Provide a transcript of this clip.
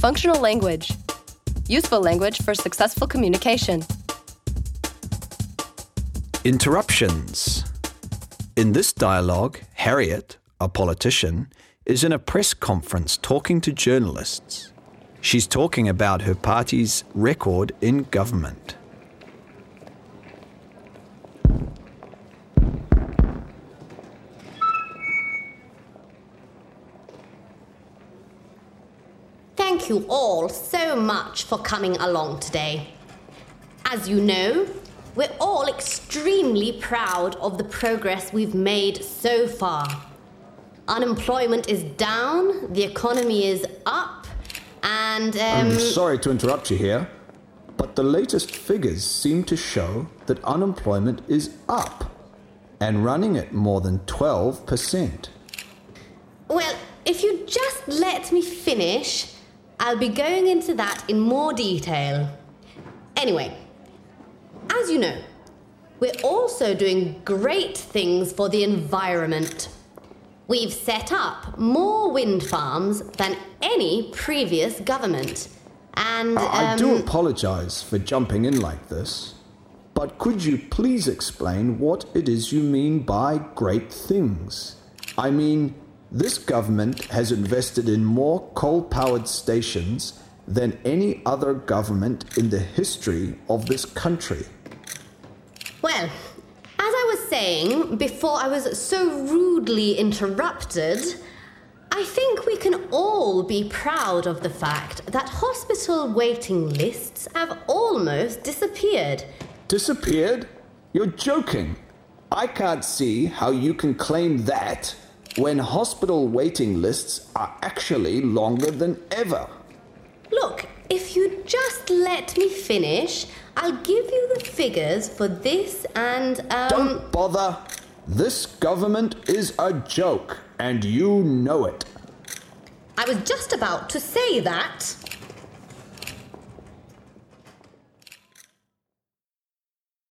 Functional language. Useful language for successful communication. Interruptions. In this dialogue, Harriet, a politician, is in a press conference talking to journalists. She's talking about her party's record in government. Thank you all so much for coming along today. As you know, we're all extremely proud of the progress we've made so far. Unemployment is down, the economy is up, and I'm sorry to interrupt you here, but the latest figures seem to show that unemployment is up and running at more than 12%. Well, if you just let me finish, I'll be going into that in more detail. Anyway, as you know, we're also doing great things for the environment. We've set up more wind farms than any previous government. And I do apologize for jumping in like this, but could you please explain what it is you mean by great things? I mean, this government has invested in more coal-powered stations than any other government in the history of this country. Well, as I was saying before I was so rudely interrupted, I think we can all be proud of the fact that hospital waiting lists have almost disappeared. Disappeared? You're joking. I can't see how you can claim that when hospital waiting lists are actually longer than ever. Look, if you just let me finish, I'll give you the figures for this and, Don't bother. This government is a joke, and you know it. I was just about to say that.